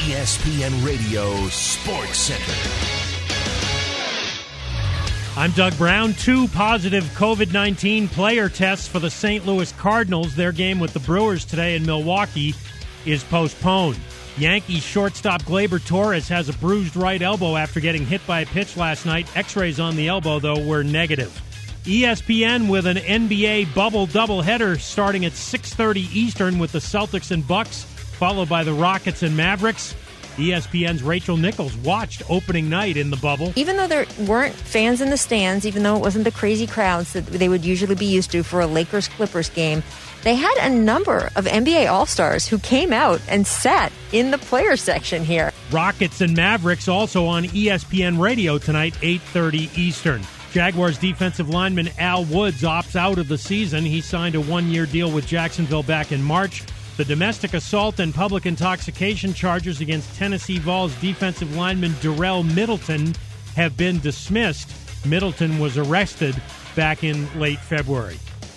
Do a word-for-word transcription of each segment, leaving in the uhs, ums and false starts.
E S P N Radio Sports Center. I'm Doug Brown. Two positive covid nineteen player tests for the Saint Louis Cardinals. Their game with the Brewers today in Milwaukee is postponed. Yankees shortstop Gleyber Torres has a bruised right elbow after getting hit by a pitch last night. X-rays on the elbow, though, were negative. E S P N with an N B A bubble doubleheader starting at six thirty Eastern with the Celtics and Bucks, followed by the Rockets and Mavericks. E S P N's Rachel Nichols watched opening night in the bubble. Even though there weren't fans in the stands, even though it wasn't the crazy crowds that they would usually be used to for a Lakers-Clippers game, they had a number of N B A All-Stars who came out and sat in the player section here. Rockets and Mavericks also on E S P N Radio tonight, eight thirty Eastern. Jaguars defensive lineman Al Woods opts out of the season. He signed a one-year deal with Jacksonville back in March. The domestic assault and public intoxication charges against Tennessee Vols defensive lineman Darrell Middleton have been dismissed. Middleton was arrested back in late February.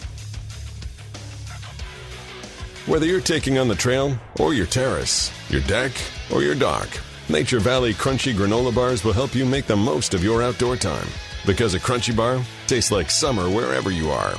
Whether you're taking on the trail or your terrace, your deck or your dock, Nature Valley Crunchy Granola Bars will help you make the most of your outdoor time. Because a Crunchy Bar tastes like summer wherever you are.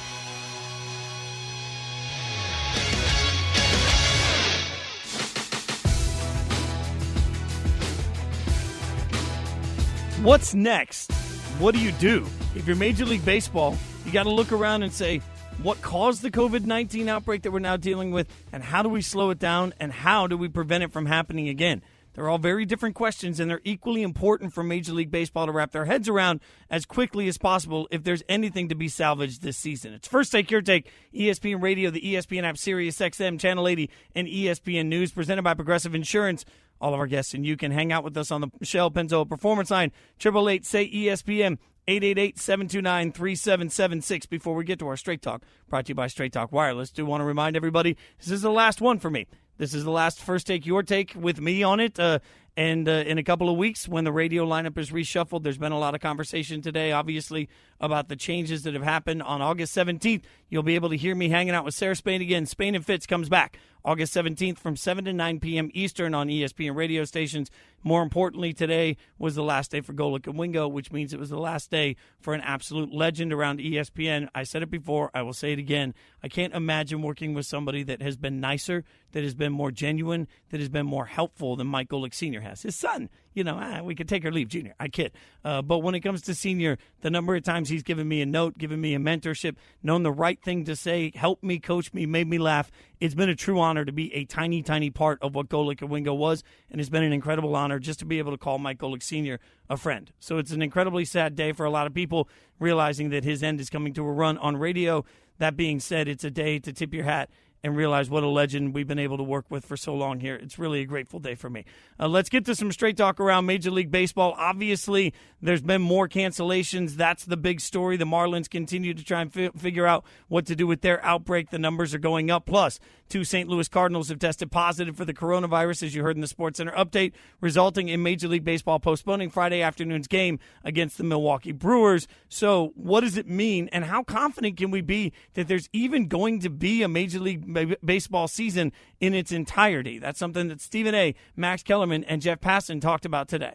What's next? What do you do? If you're Major League Baseball, you got to look around and say, what caused the covid nineteen outbreak that we're now dealing with, and how do we slow it down, and how do we prevent it from happening again? They're all very different questions, and they're equally important for Major League Baseball to wrap their heads around as quickly as possible if there's anything to be salvaged this season. It's First Take, Your Take, E S P N Radio, the E S P N app, Sirius X M, Channel eighty, and E S P N News, presented by Progressive Insurance. All of our guests and you can hang out with us on the Michelle Penzo Performance Line, eight eight eight, say E S P N, eight eight eight, seven two nine, three seven seven six. Before we get to our Straight Talk, brought to you by Straight Talk Wireless, do want to remind everybody, this is the last one for me. This is the last First Take, Your Take with me on it. Uh, and uh, in a couple of weeks, when the radio lineup is reshuffled, there's been a lot of conversation today, obviously, about the changes that have happened. On August seventeenth, you'll be able to hear me hanging out with Sarah Spain again. Spain and Fitz comes back August seventeenth from seven to nine p.m. Eastern on E S P N radio stations. More importantly, today was the last day for Golic and Wingo, which means it was the last day for an absolute legend around E S P N. I said it before. I will say it again. I can't imagine working with somebody that has been nicer, that has been more genuine, that has been more helpful than Mike Golic Senior has. His son, you know, ah, we could take or leave Junior. I kid. Uh, but when it comes to Senior, the number of times he's given me a note, given me a mentorship, known the right thing to say, helped me, coached me, made me laugh. It's been a true honor to be a tiny, tiny part of what Golic and Wingo was, and it's been an incredible honor just to be able to call Mike Golic Senior a friend. So it's an incredibly sad day for a lot of people, realizing that his end is coming to a run on radio. That being said, it's a day to tip your hat and realize what a legend we've been able to work with for so long here. It's really a grateful day for me. Uh, let's get to some straight talk around Major League Baseball. Obviously, there's been more cancellations. That's the big story. The Marlins continue to try and fi- figure out what to do with their outbreak. The numbers are going up. Plus, two Saint Louis Cardinals have tested positive for the coronavirus, as you heard in the SportsCenter update, resulting in Major League Baseball postponing Friday afternoon's game against the Milwaukee Brewers. So what does it mean, and how confident can we be that there's even going to be a Major League Baseball season in its entirety? That's something that Stephen A., Max Kellerman, and Jeff Passan talked about today.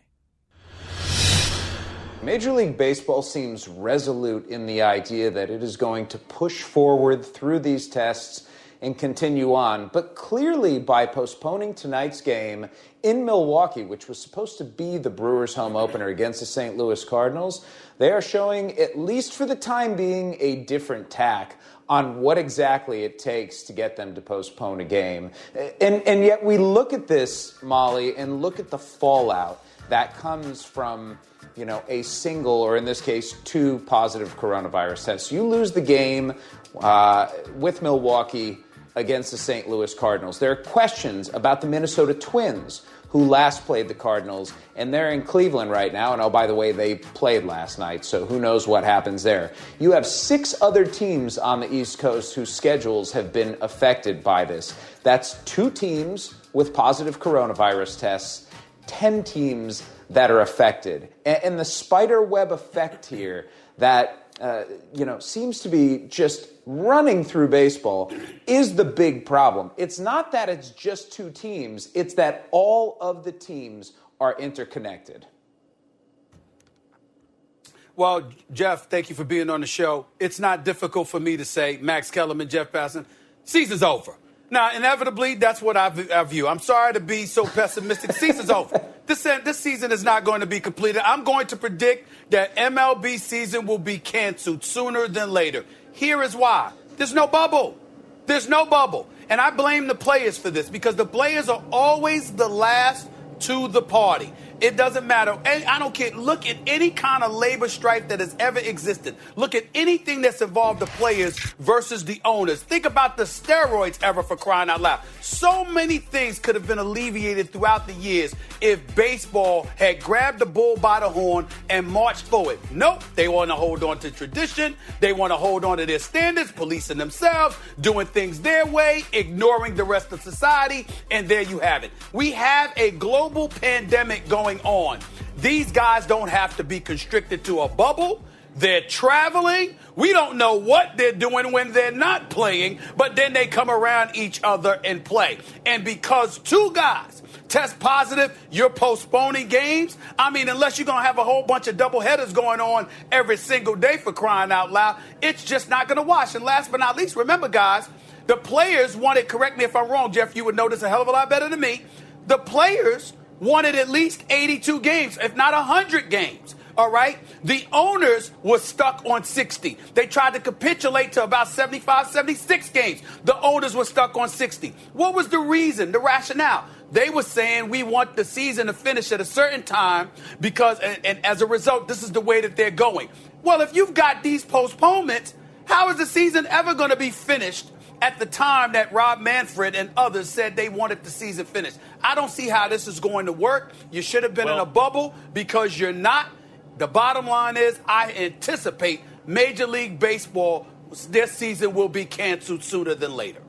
Major League Baseball seems resolute in the idea that it is going to push forward through these tests and continue on. But clearly, by postponing tonight's game in Milwaukee, which was supposed to be the Brewers' home opener against the Saint Louis Cardinals, they are showing, at least for the time being, a different tack on what exactly it takes to get them to postpone a game. And, and yet we look at this, Molly, and look at the fallout that comes from, you know, a single, or in this case, two positive coronavirus tests. You lose the game uh, with Milwaukee against the Saint Louis Cardinals. There are questions about the Minnesota Twins, who last played the Cardinals, and they're in Cleveland right now. And, oh, by the way, they played last night, so who knows what happens there. You have six other teams on the East Coast whose schedules have been affected by this. That's two teams with positive coronavirus tests, ten teams that are affected. And the spider web effect here that uh, you know, seems to be just running through baseball is the big problem. It's not that it's just two teams. It's that all of the teams are interconnected. Well, Jeff, thank you for being on the show. It's not difficult for me to say, Max Kellerman, Jeff Passan, season's over. Now, inevitably, that's what I view. I'm sorry to be so pessimistic. Season's over. This, this season is not going to be completed. I'm going to predict that M L B season will be canceled sooner than later. Here is why. There's no bubble. There's no bubble. And I blame the players for this because the players are always the last to the party. It doesn't matter. I don't care. Look at any kind of labor strife that has ever existed. Look at anything that's involved the players versus the owners. Think about the steroids era, for crying out loud. So many things could have been alleviated throughout the years if baseball had grabbed the bull by the horn and marched forward. Nope. They want to hold on to tradition. They want to hold on to their standards, policing themselves, doing things their way, ignoring the rest of society. And there you have it. We have a global pandemic going on. These guys don't have to be constricted to a bubble. They're traveling. We don't know what they're doing when they're not playing, but then they come around each other and play. And because two guys test positive, you're postponing games. I mean, unless you're going to have a whole bunch of doubleheaders going on every single day, for crying out loud, it's just not going to wash. And last but not least, remember, guys, the players wanted, correct me if I'm wrong, Jeff, you would know this a hell of a lot better than me. The players wanted at least eighty-two games, if not one hundred games. All right? The owners were stuck on sixty. They tried to capitulate to about seventy-five, seventy-six games. The owners were stuck on sixty. What was the reason, the rationale? They were saying we want the season to finish at a certain time because, and, and as a result, this is the way that they're going. Well, if you've got these postponements, how is the season ever going to be finished at the time that Rob Manfred and others said they wanted the season finished? I don't see how this is going to work. You should have been well, in a bubble because you're not. The bottom line is I anticipate Major League Baseball, this season will be canceled sooner than later.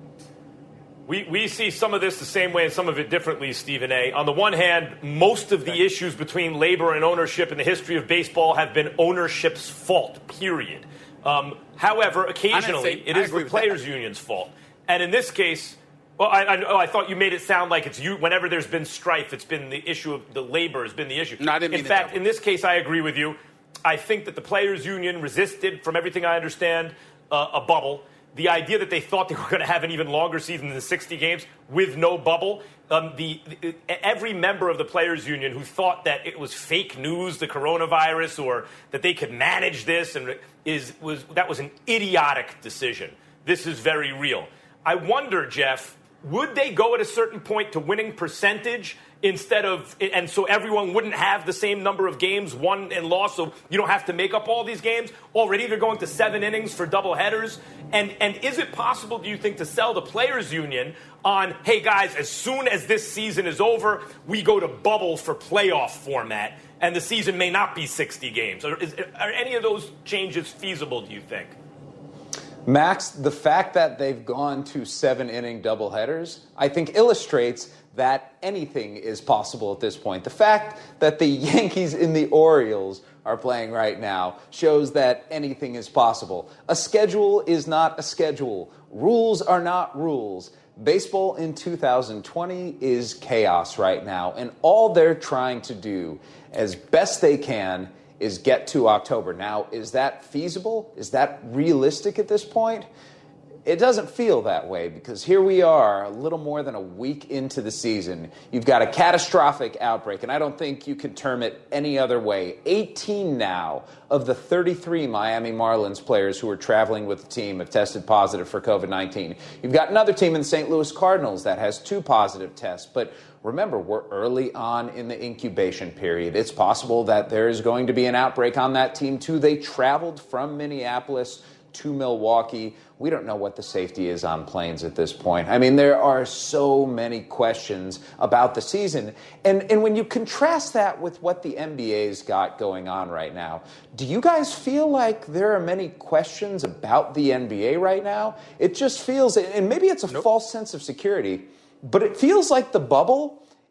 We we see some of this the same way and some of it differently, Stephen A. On the one hand, most of the okay. issues between labor and ownership in the history of baseball have been ownership's fault, period. Um, however, occasionally it is the players' union's fault. And in this case, well, I, I, oh, I thought you made it sound like it's you. Whenever there's been strife, it's been the issue of the labor has been the issue. No, I didn't mean in fact, in this case, I agree with you. I think that the players' union resisted, from everything I understand, uh, a bubble. The idea that they thought they were going to have an even longer season than sixty games with no bubble. Um, the, the every member of the players' union who thought that it was fake news, the coronavirus, or that they could manage this, and is was that was an idiotic decision. This is very real. I wonder, Jeff, would they go at a certain point to winning percentage instead of, and so everyone wouldn't have the same number of games won and lost, so you don't have to make up all these games? Already they're going to seven innings for doubleheaders. And and is it possible, do you think, to sell the players' union on, hey, guys, as soon as this season is over, we go to bubble for playoff format, and the season may not be sixty games? Or is, are any of those changes feasible, do you think? Max, the fact that they've gone to seven-inning doubleheaders, I think, illustrates that anything is possible at this point. The fact that the Yankees and the Orioles are playing right now shows that anything is possible. A schedule is not a schedule. Rules are not rules. Baseball in two thousand twenty is chaos right now, and all they're trying to do as best they can is get to October. Now, is that feasible? Is that realistic at this point? It doesn't feel that way because here we are, a little more than a week into the season. You've got a catastrophic outbreak, and I don't think you could term it any other way. eighteen now of the thirty-three Miami Marlins players who are traveling with the team have tested positive for covid nineteen. You've got another team in the Saint Louis Cardinals that has two positive tests, but remember, we're early on in the incubation period. It's possible that there is going to be an outbreak on that team, too. They traveled from Minneapolis to Milwaukee. We don't know what the safety is on planes at this point. I mean, there are so many questions about the season. And, and when you contrast that with what the N B A's got going on right now, do you guys feel like there are many questions about the N B A right now? It just feels, and maybe it's a nope. false sense of security, but it feels like the bubble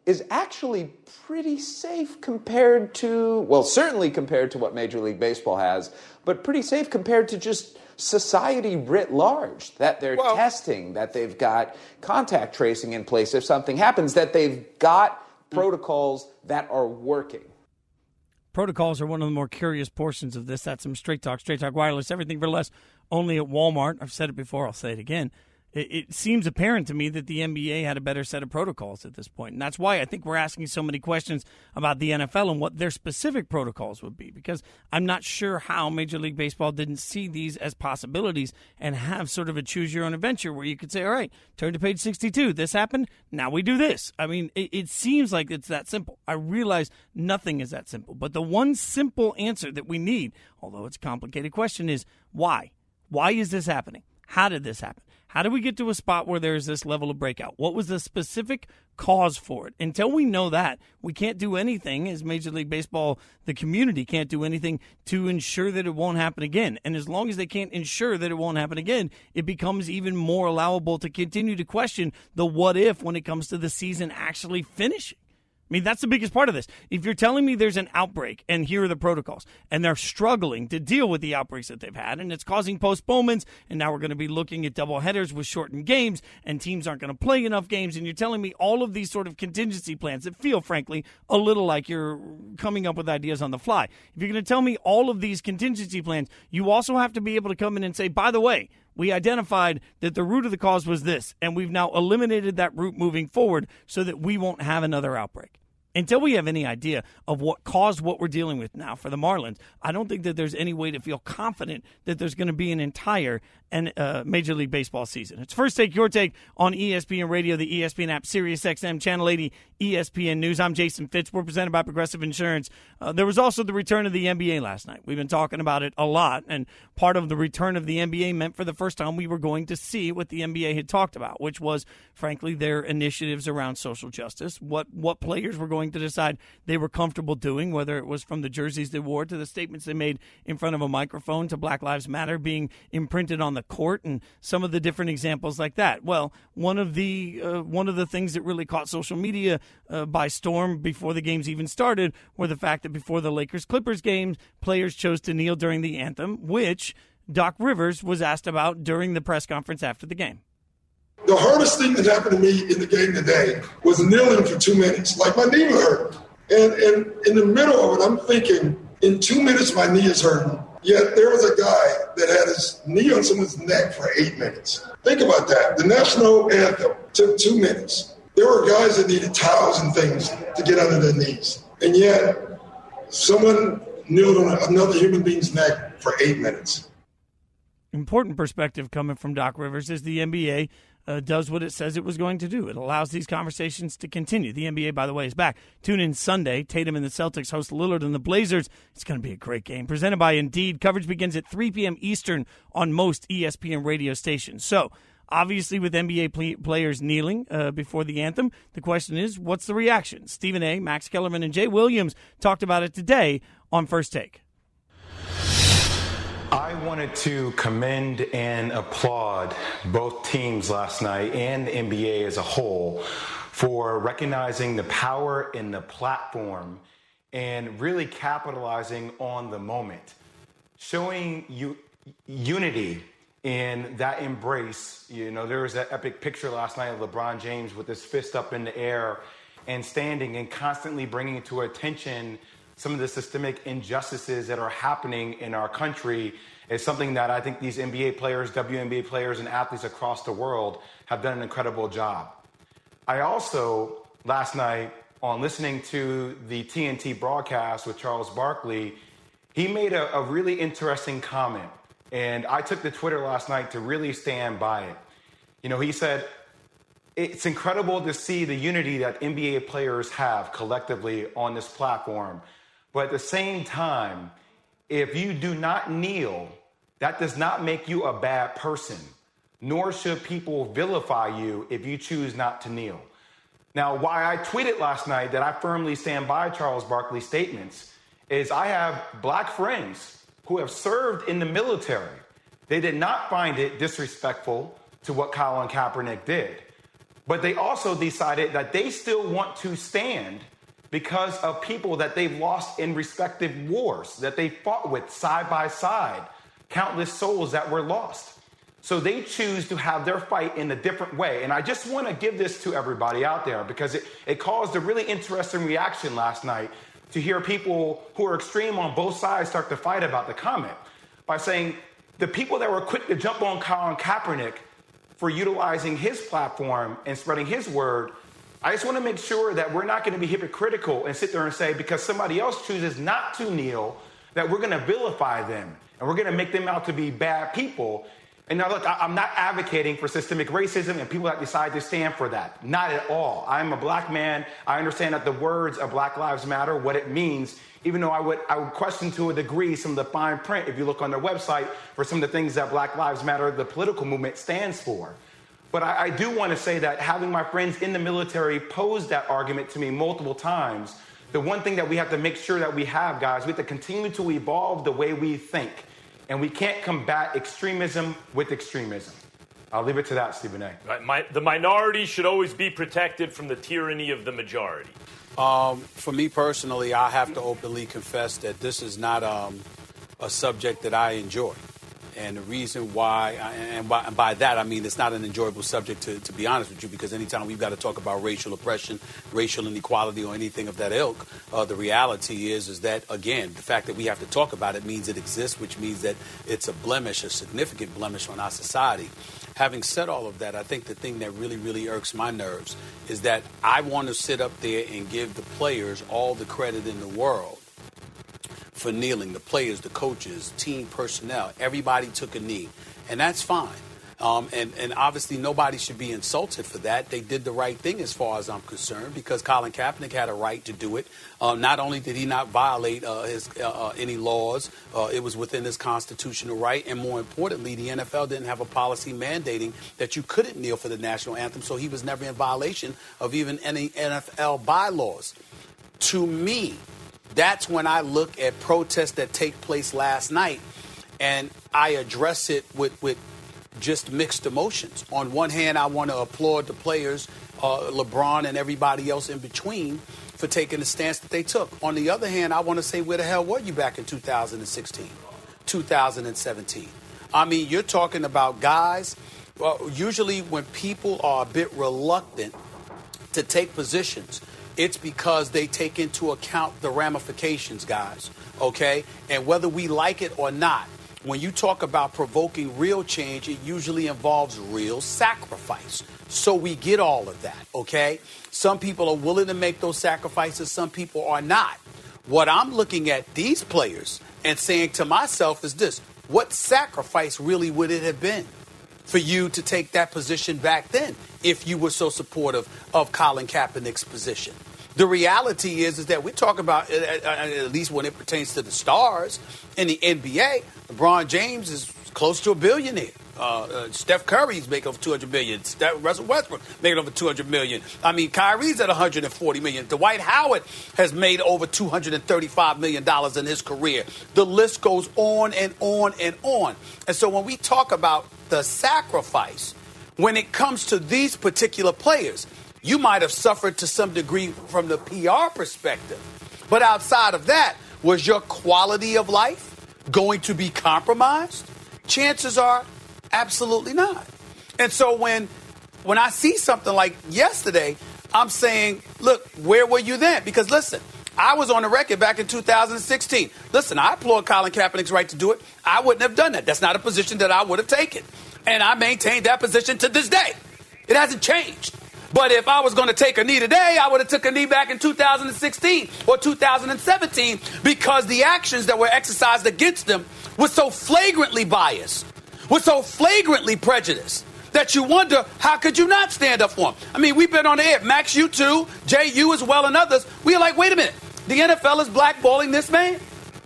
is actually pretty safe compared to, well, certainly compared to what Major League Baseball has, but pretty safe compared to just society writ large, that they're well, testing, that they've got contact tracing in place if something happens, that they've got protocols that are working. Protocols are one of the more curious portions of this. That's some Straight Talk, Straight Talk Wireless, everything for less, only at Walmart. I've said it before, I'll say it again. It, it seems apparent to me that the N B A had a better set of protocols at this point. And that's why I think we're asking so many questions about the N F L and what their specific protocols would be, because I'm not sure how Major League Baseball didn't see these as possibilities and have sort of a choose-your-own-adventure where you could say, all right, turn to page sixty-two. This happened. Now we do this. I mean, it, it seems like it's that simple. I realize nothing is that simple. But the one simple answer that we need, although it's a complicated question, is why? Why is this happening? How did this happen? How do we get to a spot where there's this level of breakout? What was the specific cause for it? Until we know that, we can't do anything as Major League Baseball, the community can't do anything to ensure that it won't happen again. And as long as they can't ensure that it won't happen again, it becomes even more allowable to continue to question the what if when it comes to the season actually finishing. I mean, that's the biggest part of this. If you're telling me there's an outbreak and here are the protocols and they're struggling to deal with the outbreaks that they've had and it's causing postponements and now we're going to be looking at doubleheaders with shortened games and teams aren't going to play enough games and you're telling me all of these sort of contingency plans that feel, frankly, a little like you're coming up with ideas on the fly. If you're going to tell me all of these contingency plans, you also have to be able to come in and say, by the way, we identified that the root of the cause was this, and we've now eliminated that root moving forward so that we won't have another outbreak. Until we have any idea of what caused what we're dealing with now for the Marlins, I don't think that there's any way to feel confident that there's going to be an entire and uh, Major League Baseball season. It's First Take, Your Take on E S P N Radio, the E S P N app, Sirius X M, Channel eighty, E S P N News. I'm Jason Fitz. We're presented by Progressive Insurance. Uh, there was also the return of the N B A last night. We've been talking about it a lot, and part of the return of the N B A meant for the first time we were going to see what the N B A had talked about, which was, frankly, their initiatives around social justice, what, what players were going to decide they were comfortable doing, whether it was from the jerseys they wore to the statements they made in front of a microphone to Black Lives Matter being imprinted on the court and some of the different examples like that. Well, one of the uh, one of the things that really caught social media uh, by storm before the games even started were the fact that before the Lakers-Clippers games, players chose to kneel during the anthem, which Doc Rivers was asked about during the press conference after the game. The hardest thing that happened to me in the game today was kneeling for two minutes. Like, my knee would hurt. And, and in the middle of it, I'm thinking, in two minutes, my knee is hurting. Yet there was a guy that had his knee on someone's neck for eight minutes. Think about that. The national anthem took two minutes. There were guys that needed towels and things to get under their knees. And yet, someone kneeled on another human being's neck for eight minutes. Important perspective coming from Doc Rivers is the N B A Uh, does what it says it was going to do. It allows these conversations to continue. The N B A, by the way, is back. Tune in Sunday. Tatum and the Celtics host Lillard and the Blazers. It's going to be a great game. Presented by Indeed. Coverage begins at three p.m. Eastern on most E S P N radio stations. So, obviously, with N B A play- players kneeling uh, before the anthem, the question is, what's the reaction? Stephen A., Max Kellerman, and Jay Williams talked about it today on First Take. I wanted to commend and applaud both teams last night and the N B A as a whole for recognizing the power in the platform and really capitalizing on the moment, showing you unity in that embrace. You know, there was that epic picture last night of LeBron James with his fist up in the air and standing and constantly bringing to attention some of the systemic injustices that are happening in our country is something that I think these N B A players, W N B A players, and athletes across the world have done an incredible job. I also, last night, on listening to the T N T broadcast with Charles Barkley, he made a, a really interesting comment. And I took to Twitter last night to really stand by it. You know, he said, it's incredible to see the unity that N B A players have collectively on this platform. But at the same time, if you do not kneel, that does not make you a bad person, nor should people vilify you if you choose not to kneel. Now, why I tweeted last night that I firmly stand by Charles Barkley's statements is I have black friends who have served in the military. They did not find it disrespectful to what Colin Kaepernick did. but they also decided that they still want to stand because of people that they've lost in respective wars, that they fought with side by side, countless souls that were lost. So they choose to have their fight in a different way. And I just want to give this to everybody out there because it, it caused a really interesting reaction last night to hear people who are extreme on both sides start to fight about the comment by saying the people that were quick to jump on Colin Kaepernick for utilizing his platform and spreading his word, I just want to make sure that we're not going to be hypocritical and sit there and say because somebody else chooses not to kneel that we're going to vilify them and we're going to make them out to be bad people. And now, look, I'm not advocating for systemic racism and people that decide to stand for that. Not at all. I'm a black man. I understand that the words of Black Lives Matter, what it means, even though I would, I would question to a degree some of the fine print if you look on their website for some of the things that Black Lives Matter, the political movement, stands for. But I, I do want to say that having my friends in the military pose that argument to me multiple times, the one thing that we have to make sure that we have, guys, we have to continue to evolve the way we think. And we can't combat extremism with extremism. I'll leave it to that, Stephen A. Right. My, the minority should always be protected from the tyranny of the majority. Um, for me personally, I have to openly confess that this is not um, a subject that I enjoy. And the reason why, and by, and by that I mean it's not an enjoyable subject to, to be honest with you, because anytime we've got to talk about racial oppression, racial inequality, or anything of that ilk, uh, the reality is is that, again, the fact that we have to talk about it means it exists, which means that it's a blemish, a significant blemish on our society. Having said all of that, I think the thing that really, really irks my nerves is that I want to sit up there and give the players all the credit in the world for kneeling. The players, the coaches, team personnel, everybody took a knee. And that's fine. Um, and, and obviously nobody should be insulted for that. They did the right thing as far as I'm concerned because Colin Kaepernick had a right to do it. Uh, not only did he not violate uh, his uh, any laws, uh, it was within his constitutional right. And more importantly, the N F L didn't have a policy mandating that you couldn't kneel for the national anthem. So he was never in violation of even any N F L bylaws. To me, that's when I look at protests that take place last night and I address it with, with just mixed emotions. On one hand, I want to applaud the players, uh, LeBron and everybody else in between, for taking the stance that they took. On the other hand, I want to say, where the hell were you back in two thousand sixteen, two thousand seventeen? I mean, you're talking about guys, well, usually when people are a bit reluctant to take positions, it's because they take into account the ramifications, guys, okay? And whether we like it or not, when you talk about provoking real change, it usually involves real sacrifice. So we get all of that, okay? Some people are willing to make those sacrifices. Some people are not. What I'm looking at these players and saying to myself is this: what sacrifice really would it have been for you to take that position back then if you were so supportive of Colin Kaepernick's position? The reality is, is that we talk about, at, at least when it pertains to the stars in the N B A, LeBron James is close to a billionaire. Uh, uh, Steph Curry's making over two hundred million dollars. Steph, Russell Westbrook making over two hundred million dollars. I mean, Kyrie's at one hundred forty million dollars. Dwight Howard has made over two hundred thirty-five million dollars in his career. The list goes on and on and on. And so when we talk about the sacrifice, when it comes to these particular players, you might have suffered to some degree from the P R perspective. But outside of that, was your quality of life going to be compromised? Chances are absolutely not. And so when when I see something like yesterday, I'm saying, look, where were you then? Because listen, I was on the record back in two thousand sixteen. Listen, I applaud Colin Kaepernick's right to do it. I wouldn't have done that. That's not a position that I would have taken. And I maintain that position to this day. It hasn't changed. But if I was going to take a knee today, I would have took a knee back in two thousand sixteen or two thousand seventeen because the actions that were exercised against them were so flagrantly biased, were so flagrantly prejudiced, that you wonder, how could you not stand up for them? I mean, we've been on the air. Max, you too, Jay, you as well, and others. We're like, wait a minute. The N F L is blackballing this man?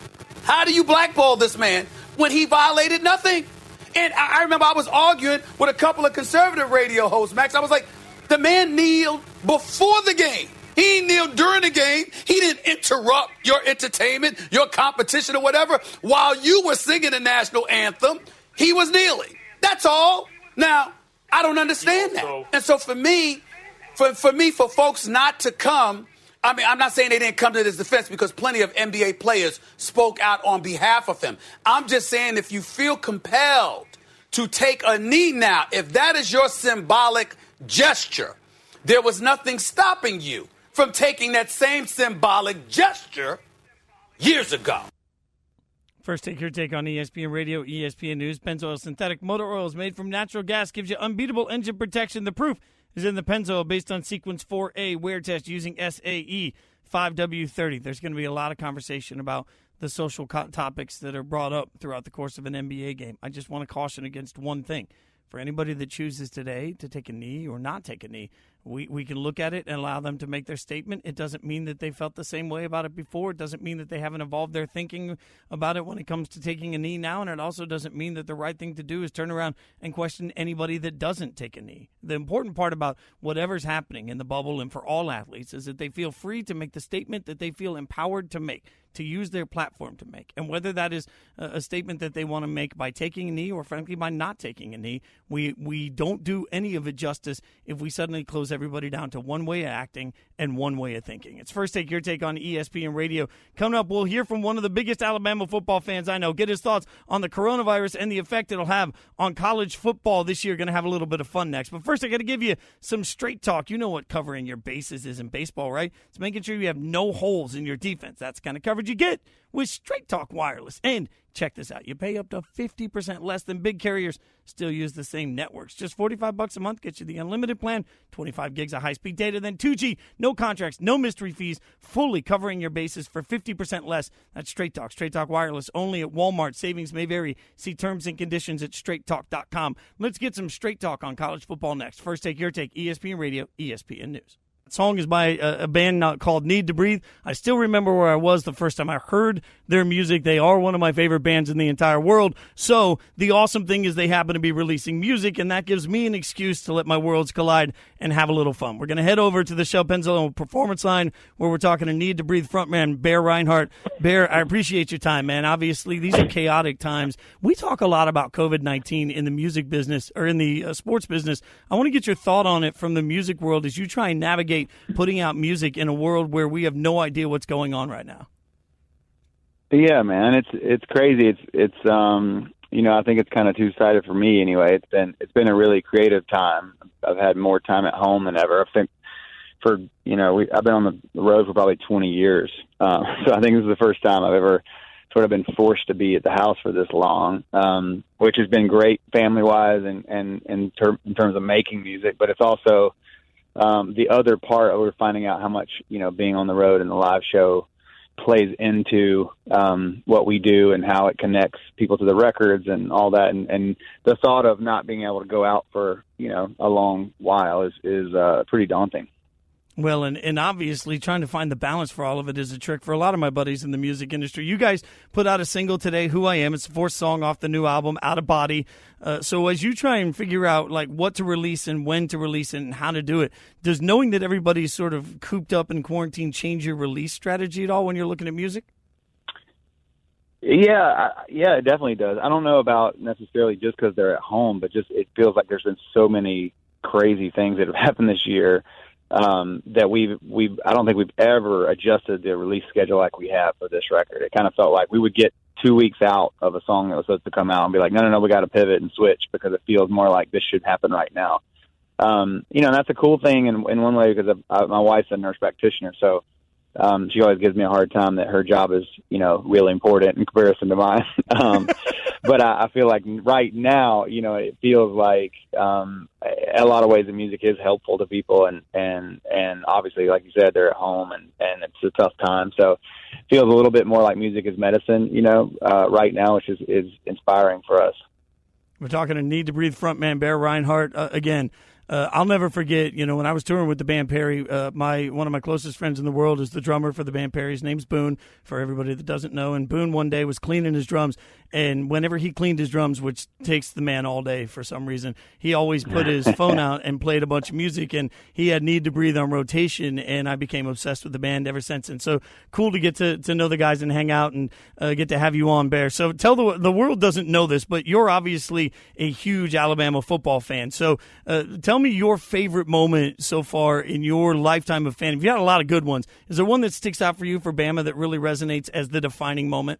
How do you blackball this man when he violated nothing? And I, I remember I was arguing with a couple of conservative radio hosts, Max. I was like, the man kneeled before the game. He kneeled during the game. He didn't interrupt your entertainment, your competition or whatever. While you were singing the national anthem, he was kneeling. That's all. Now, I don't understand that. And so for me, for, for me, for folks not to come, I mean, I'm not saying they didn't come to this defense because plenty of N B A players spoke out on behalf of him. I'm just saying if you feel compelled to take a knee now, if that is your symbolic gesture, there was nothing stopping you from taking that same symbolic gesture years ago. First, take your take on E S P N Radio, E S P N News. Pennzoil Synthetic Motor Oil is made from natural gas, gives you unbeatable engine protection. The proof is in the Pennzoil based on Sequence four A wear test using S A E five W thirty. There's going to be a lot of conversation about the social co- topics that are brought up throughout the course of an N B A game. I just want to caution against one thing. For anybody that chooses today to take a knee or not take a knee, we, we can look at it and allow them to make their statement. It doesn't mean that they felt the same way about it before. It doesn't mean that they haven't evolved their thinking about it when it comes to taking a knee now. And it also doesn't mean that the right thing to do is turn around and question anybody that doesn't take a knee. The important part about whatever's happening in the bubble and for all athletes is that they feel free to make the statement that they feel empowered to make, to use their platform to make. And whether that is a statement that they want to make by taking a knee or, frankly, by not taking a knee, we, we don't do any of it justice if we suddenly close everybody down to one way of acting and one way of thinking. It's First Take Your Take on E S P N Radio. Coming up, we'll hear from one of the biggest Alabama football fans I know, get his thoughts on the coronavirus and the effect it'll have on college football this year. Going to have a little bit of fun next. But first, I got to give you some straight talk. You know what covering your bases is in baseball, right? It's making sure you have no holes in your defense. That's the kind of coverage you get with Straight Talk Wireless. And check this out. You pay up to fifty percent less than big carriers, still use the same networks. Just forty-five bucks a month gets you the unlimited plan, twenty-five gigs of high-speed data, then two G, no contracts, no mystery fees, fully covering your bases for fifty percent less. That's Straight Talk. Straight Talk Wireless only at Walmart. Savings may vary. See terms and conditions at straight talk dot com. Let's get some Straight Talk on college football next. First Take Your Take, E S P N Radio, E S P N News. Song is by a, a band called Need to Breathe. I still remember where I was the first time I heard their music. They are one of my favorite bands in the entire world. So the awesome thing is they happen to be releasing music, and that gives me an excuse to let my worlds collide and have a little fun. We're going to head over to the Shell Pennzoil Performance Line where we're talking to Need to Breathe frontman Bear Reinhardt. Bear, I appreciate your time, man. Obviously, these are chaotic times. We talk a lot about covid nineteen in the music business or in the uh, sports business. I want to get your thought on it from the music world as you try and navigate putting out music in a world where we have no idea what's going on right now. Yeah, man, it's it's crazy. It's it's um you know, I think it's kind of two-sided for me anyway. It's been it's been a really creative time. I've had more time at home than ever. I think for you know, we, I've been on the road for probably twenty years. Um, so I think this is the first time I've ever sort of been forced to be at the house for this long, um, which has been great family-wise and and, and ter- in terms of making music. But it's also Um, the other part, we're finding out how much, you know, being on the road and the live show plays into um, what we do and how it connects people to the records and all that. And, and the thought of not being able to go out for, you know, a long while is, is uh, pretty daunting. Well, and, and obviously trying to find the balance for all of it is a trick for a lot of my buddies in the music industry. You guys put out a single today, Who I Am. It's the fourth song off the new album, Out of Body. Uh, so as you try and figure out like what to release and when to release it and how to do it, does knowing that everybody's sort of cooped up in quarantine change your release strategy at all when you're looking at music? Yeah, I, yeah, it definitely does. I don't know about necessarily just because they're at home, but just it feels like there's been so many crazy things that have happened this year. Um, that we've, we've, I don't think we've ever adjusted the release schedule like we have for this record. It kind of felt like we would get two weeks out of a song that was supposed to come out and be like, no, no, no, we got to pivot and switch because it feels more like this should happen right now. Um, you know, and that's a cool thing in, in one way because I, my wife's a nurse practitioner. So, um, she always gives me a hard time that her job is, you know, really important in comparison to mine. um, but I, I feel like right now, you know, it feels like, um, a lot of ways the music is helpful to people and, and, and obviously, like you said, they're at home and, and it's a tough time. So it feels a little bit more like music is medicine, you know, uh, right now, which is, is inspiring for us. We're talking to Need to Breathe frontman Bear Reinhardt. Uh, again, Uh, I'll never forget, you know, when I was touring with the band Perry, uh, my one of my closest friends in the world is the drummer for the band Perry. His name's Boone, for everybody that doesn't know. And Boone one day was cleaning his drums, and whenever he cleaned his drums, which takes the man all day for some reason, he always put his phone out and played a bunch of music, and he had Need to Breathe on rotation, and I became obsessed with the band ever since. And so cool to get to, to know the guys and hang out and uh, get to have you on, Bear. So tell the the world doesn't know this, but you're obviously a huge Alabama football fan. So uh, tell Tell me your favorite moment so far in your lifetime of fan. You've had a lot of good ones. Is there one that sticks out for you for Bama that really resonates as the defining moment?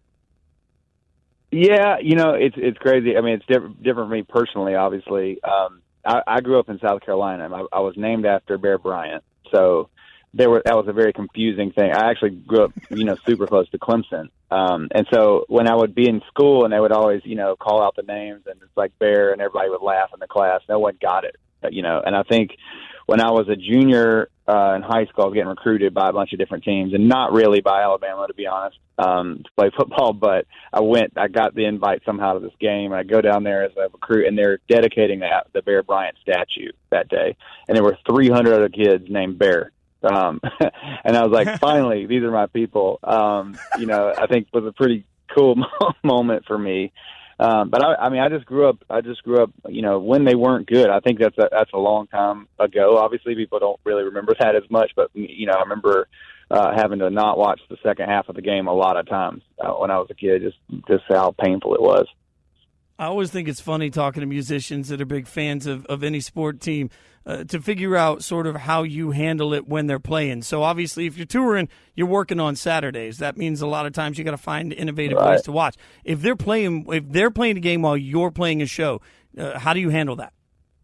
Yeah, you know, it's it's crazy. I mean, it's different, different for me personally, obviously. Um, I, I grew up in South Carolina. I, I was named after Bear Bryant. So there were, that was a very confusing thing. I actually grew up, you know, super close to Clemson. Um, and so when I would be in school and they would always, you know, call out the names and it's like Bear and everybody would laugh in the class, no one got it, you know. And I think when I was a junior uh, in high school, I was getting recruited by a bunch of different teams and not really by Alabama, to be honest, um, to play football. But I went, I got the invite somehow to this game, and I go down there as a recruit, and they're dedicating that, the Bear Bryant statue that day. And there were three hundred other kids named Bear. Um, and I was like, finally, these are my people. Um, you know, I think it was a pretty cool moment for me. Um, but I, I mean, I just grew up, I just grew up, you know, when they weren't good. I think that's a, that's a long time ago. Obviously people don't really remember that as much, but you know, I remember, uh, having to not watch the second half of the game a lot of times uh, when I was a kid, just, just how painful it was. I always think it's funny talking to musicians that are big fans of, of any sport team uh, to figure out sort of how you handle it when they're playing. So obviously if you're touring, you're working on Saturdays. That means a lot of times you got to find innovative right. ways to watch. If they're playing, if they're playing a game while you're playing a show, uh, how do you handle that?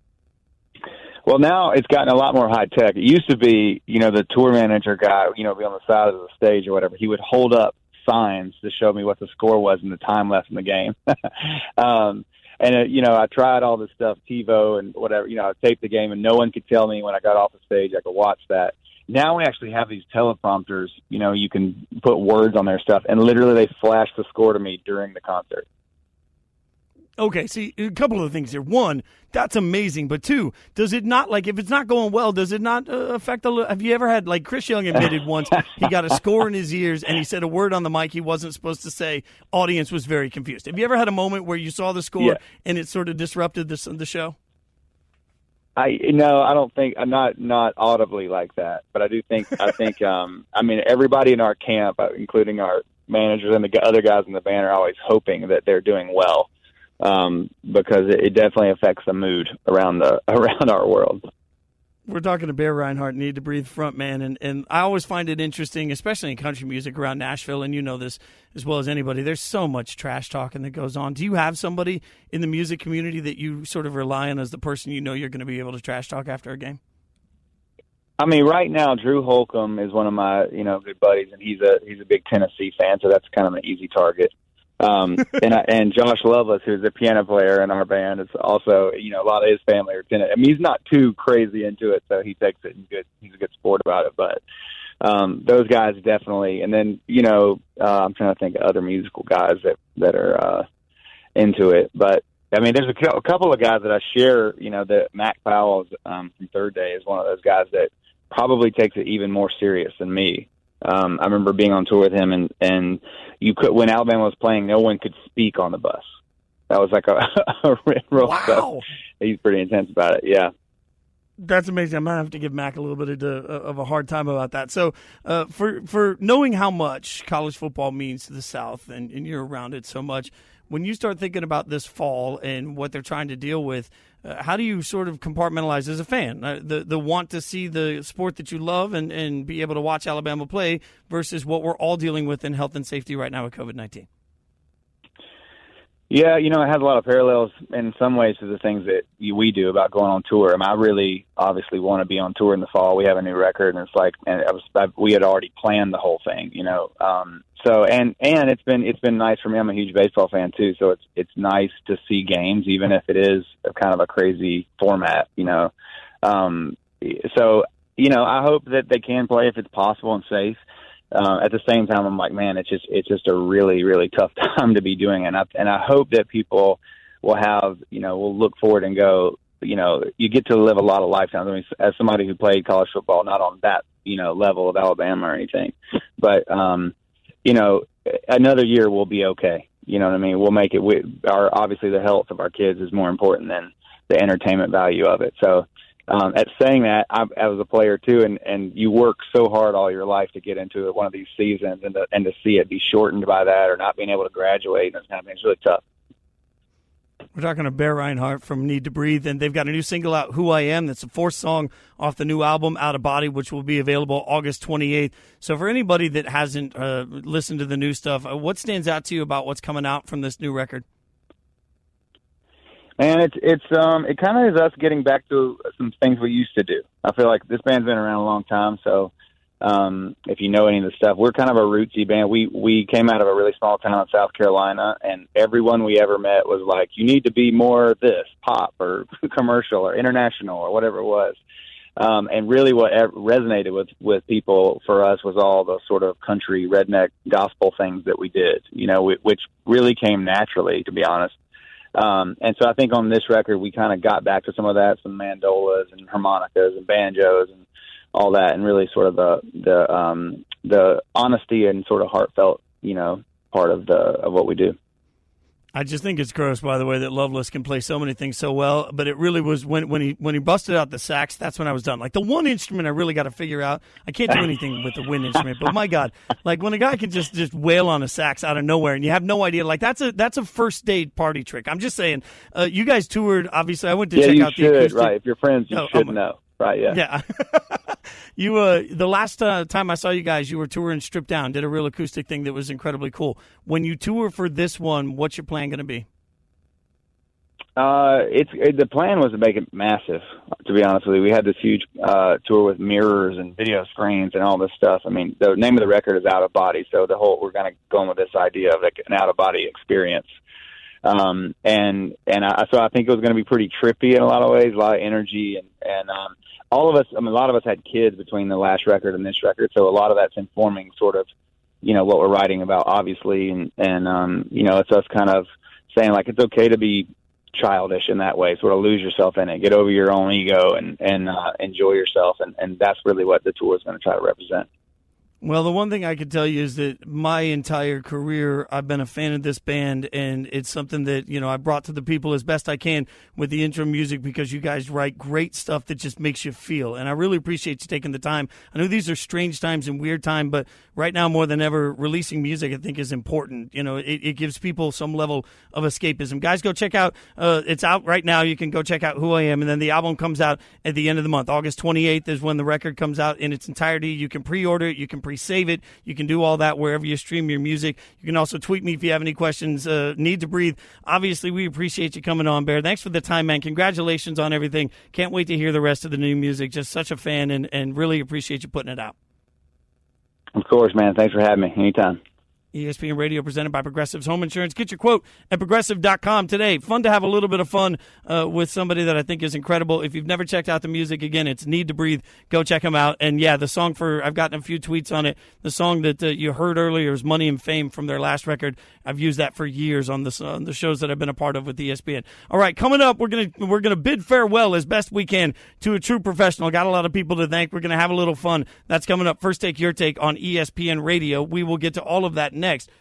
Well, now it's gotten a lot more high tech. It used to be, you know, the tour manager guy, you know, be on the side of the stage or whatever. He would hold up signs to show me what the score was and the time left in the game. um, and, uh, you know, I tried all this stuff, TiVo and whatever, you know, I taped the game and no one could tell me when I got off the stage. I could watch that. Now we actually have these teleprompters, you know, you can put words on their stuff and literally they flash the score to me during the concert. Okay, see, a couple of things here. One, that's amazing. But two, does it not, like, if it's not going well, does it not uh, affect the, have you ever had, like, Chris Young admitted once he got a score in his ears and he said a word on the mic he wasn't supposed to say. Audience was very confused. Have you ever had a moment where you saw the score yeah. and it sort of disrupted the, the show? I no, I don't think I'm not not audibly like that, but I do think I think um I mean everybody in our camp, including our managers and the other guys in the band, are always hoping that they're doing well. Um, because it, it definitely affects the mood around the around our world. We're talking to Bear Rinehart, Need to Breathe frontman, and, and I always find it interesting, especially in country music around Nashville, and you know this as well as anybody, there's so much trash talking that goes on. Do you have somebody in the music community that you sort of rely on as the person you know you're going to be able to trash talk after a game? I mean, right now, Drew Holcomb is one of my, you know, good buddies, and he's a he's a big Tennessee fan, so that's kind of an easy target. um, and I, and Josh Lovelace, who's a piano player in our band, is also, you know, a lot of his family are Tennessee. I mean, he's not too crazy into it, so he takes it in good. He's a good sport about it. But um, those guys definitely. And then, you know, uh, I'm trying to think of other musical guys that that are uh, into it. But I mean, there's a, a couple of guys that I share. You know, that Mac Powell um, from Third Day is one of those guys that probably takes it even more serious than me. Um, I remember being on tour with him, and, and you could, when Alabama was playing, no one could speak on the bus. That was like a, a real wow. stuff. He's pretty intense about it. Yeah. That's amazing. I'm going to have to give Mac a little bit of, the, of a hard time about that. So uh, for for knowing how much college football means to the South, and, and you're around it so much, when you start thinking about this fall and what they're trying to deal with, uh, how do you sort of compartmentalize as a fan? Uh, the the want to see the sport that you love and, and be able to watch Alabama play versus what we're all dealing with in health and safety right now with COVID nineteen? Yeah, you know, it has a lot of parallels in some ways to the things that we do about going on tour. I mean, I really obviously want to be on tour in the fall. We have a new record, and it's like, and I was, I, we had already planned the whole thing, you know. Um, so, and and it's been it's been nice for me. I'm a huge baseball fan too, so it's it's nice to see games, even if it is a kind of a crazy format, you know. Um, so, you know, I hope that they can play if it's possible and safe. Uh, at the same time, I'm like, man, it's just it's just a really, really tough time to be doing it. And I, and I hope that people will have, you know, will look forward and go, you know, you get to live a lot of lifetimes. I mean, as somebody who played college football, not on that, you know, level of Alabama or anything, but, um, you know, another year will be okay. You know what I mean? We'll make it. We, our obviously, the health of our kids is more important than the entertainment value of it. So, Um, at saying that, I, I was a player too, and, and you work so hard all your life to get into one of these seasons, and to, and to see it be shortened by that or not being able to graduate and this kind of thing, it's really tough. We're talking to Bear Rinehart from Need to Breathe, and they've got a new single out, Who I Am. That's the fourth song off the new album, Out of Body, which will be available August twenty-eighth. So for anybody that hasn't uh, listened to the new stuff, uh, what stands out to you about what's coming out from this new record? Man, it's it's um it kind of is us getting back to some things we used to do. I feel like this band's been around a long time, so um if you know any of the stuff, we're kind of a rootsy band. We we came out of a really small town in South Carolina, and everyone we ever met was like, "You need to be more this pop or commercial or international or whatever it was." Um, and really, what resonated with with people for us was all the sort of country redneck gospel things that we did, you know, which really came naturally, to be honest. Um, and so I think on this record, we kind of got back to some of that, some mandolas and harmonicas and banjos and all that, and really sort of the, the, um, the honesty and sort of heartfelt, you know, part of the, of what we do. I just think it's gross, by the way, that Loveless can play so many things so well. But it really was when, when he when he busted out the sax, that's when I was done. Like the one instrument I really got to figure out. I can't do anything with the wind instrument, but my God, like when a guy can just, just wail on a sax out of nowhere and you have no idea, like that's a that's a first date party trick. I'm just saying. Uh, you guys toured. Obviously, I went to yeah, check you out should, the acoustic. Right, if you're friends, you no, should I'm, know. Right, yeah. Yeah. you uh, the last uh, time I saw you guys, you were touring Stripped Down, did a real acoustic thing that was incredibly cool. When you tour for this one, what's your plan going to be? Uh, it's it, the plan was to make it massive. To be honest with you, we had this huge uh, tour with mirrors and video screens and all this stuff. I mean, the name of the record is Out of Body, so the whole we're kind of going with this idea of like an out of body experience. Um, and and I, so I think it was going to be pretty trippy in a lot of ways, a lot of energy, and and um, all of us. I mean, a lot of us had kids between the last record and this record, so a lot of that's informing sort of, you know, what we're writing about, obviously, and and um, you know, it's us kind of saying like it's okay to be childish in that way, sort of lose yourself in it, get over your own ego, and and uh, enjoy yourself, and and that's really what the tour is going to try to represent. Well, the one thing I could tell you is that my entire career, I've been a fan of this band, and it's something that, you know, I brought to the people as best I can with the intro music, because you guys write great stuff that just makes you feel. And I really appreciate you taking the time. I know these are strange times and weird time, but right now more than ever, releasing music I think is important. You know, it, it gives people some level of escapism. Guys, go check out, uh, it's out right now. You can go check out Who I Am, and then the album comes out at the end of the month. August twenty-eighth is when the record comes out in its entirety. You can pre-order it. You can pre-save it. You can do all that wherever you stream your music. You can also tweet me if you have any questions. Uh, Need to Breathe. Obviously, we appreciate you coming on, Bear. Thanks for the time, man. Congratulations on everything. Can't wait to hear the rest of the new music. Just such a fan, and, and really appreciate you putting it out. Of course, man. Thanks for having me. Anytime. E S P N Radio presented by Progressive's Home Insurance. Get your quote at progressive dot com today. Fun to have a little bit of fun uh, with somebody that I think is incredible. If you've never checked out the music, again, it's Need to Breathe. Go check them out. And, yeah, the song for – I've gotten a few tweets on it. The song that uh, you heard earlier is Money and Fame from their last record. I've used that for years on, this, on the shows that I've been a part of with E S P N. All right, coming up, we're going to we're gonna bid farewell as best we can to a true professional. Got a lot of people to thank. We're going to have a little fun. That's coming up. First Take, Your Take on E S P N Radio. We will get to all of that next.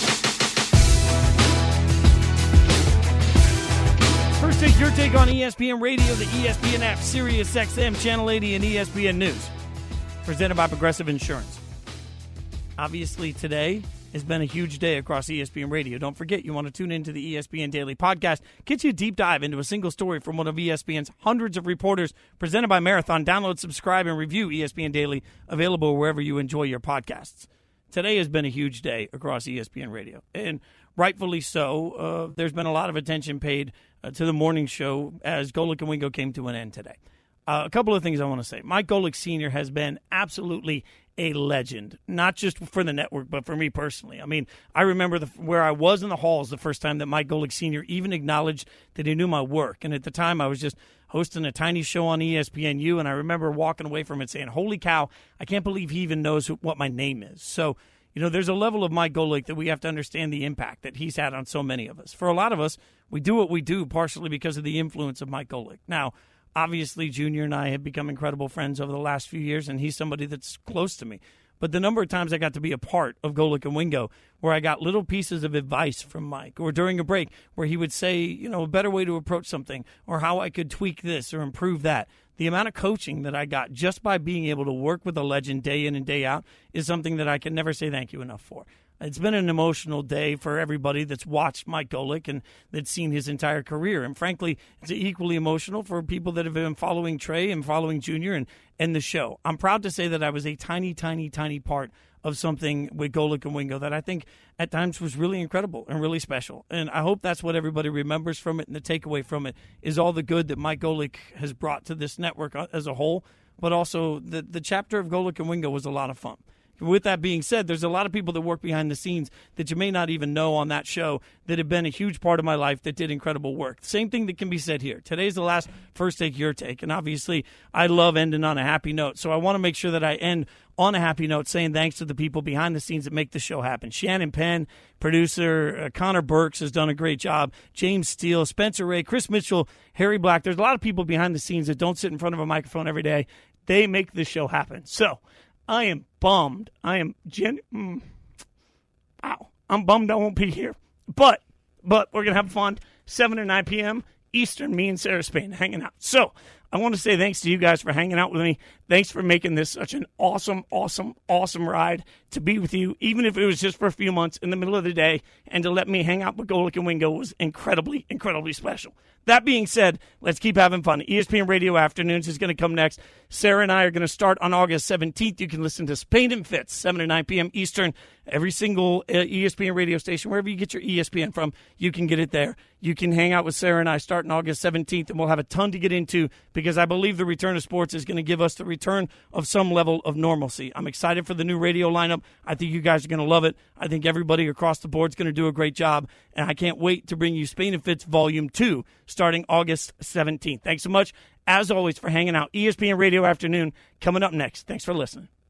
First Take, Your Take on E S P N Radio, the E S P N app, Sirius X M, Channel eighty, and E S P N News. Presented by Progressive Insurance. Obviously, today has been a huge day across E S P N Radio. Don't forget, you want to tune into the E S P N Daily Podcast. Get you a deep dive into a single story from one of E S P N's hundreds of reporters. Presented by Marathon. Download, subscribe, and review E S P N Daily. Available wherever you enjoy your podcasts. Today has been a huge day across E S P N Radio, and rightfully so. Uh, there's been a lot of attention paid uh, to the morning show as Golic and Wingo came to an end today. Uh, a couple of things I want to say. Mike Golic Senior has been absolutely a legend, not just for the network, but for me personally. I mean, I remember the, where I was in the halls the first time that Mike Golic Senior even acknowledged that he knew my work, and at the time I was just hosting a tiny show on E S P N U, and I remember walking away from it saying, holy cow, I can't believe he even knows who, what my name is. So, you know, there's a level of Mike Golic that we have to understand the impact that he's had on so many of us. For a lot of us, we do what we do partially because of the influence of Mike Golic. Now, obviously, Junior and I have become incredible friends over the last few years, and he's somebody that's close to me. But the number of times I got to be a part of Golic and Wingo where I got little pieces of advice from Mike, or during a break where he would say, you know, a better way to approach something, or how I could tweak this or improve that. The amount of coaching that I got just by being able to work with a legend day in and day out is something that I can never say thank you enough for. It's been an emotional day for everybody that's watched Mike Golic and that's seen his entire career. And frankly, it's equally emotional for people that have been following Trey and following Junior and, and the show. I'm proud to say that I was a tiny, tiny, tiny part of something with Golic and Wingo that I think at times was really incredible and really special. And I hope that's what everybody remembers from it, and the takeaway from it is all the good that Mike Golic has brought to this network as a whole, but also the, the chapter of Golic and Wingo was a lot of fun. With that being said, there's a lot of people that work behind the scenes that you may not even know on that show that have been a huge part of my life that did incredible work. Same thing that can be said here. Today's the last First Take, Your Take, and obviously I love ending on a happy note, so I want to make sure that I end on a happy note saying thanks to the people behind the scenes that make the show happen. Shannon Penn, producer, uh, Connor Burks has done a great job, James Steele, Spencer Ray, Chris Mitchell, Harry Black. There's a lot of people behind the scenes that don't sit in front of a microphone every day. They make this show happen. So I am bummed. I am gen. Mm, wow. I'm bummed I won't be here. But, but we're going to have fun. seven to nine p.m. Eastern, me and Sarah Spain hanging out. So I want to say thanks to you guys for hanging out with me. Thanks for making this such an awesome, awesome, awesome ride to be with you, even if it was just for a few months in the middle of the day, and to let me hang out with Golic and Wingo was incredibly, incredibly special. That being said, let's keep having fun. E S P N Radio Afternoons is going to come next. Sarah and I are going to start on August seventeenth. You can listen to Spain and Fitz, seven to nine p.m. Eastern. Every single uh, E S P N radio station, wherever you get your E S P N from, you can get it there. You can hang out with Sarah and I starting August seventeenth, and we'll have a ton to get into because I believe the return of sports is going to give us the return of some level of normalcy. I'm excited for the new radio lineup. I think you guys are going to love it. I think everybody across the board is going to do a great job, and I can't wait to bring you Spain and Fitz Volume two starting August seventeenth. Thanks so much, as always, for hanging out. E S P N Radio Afternoon coming up next. Thanks for listening.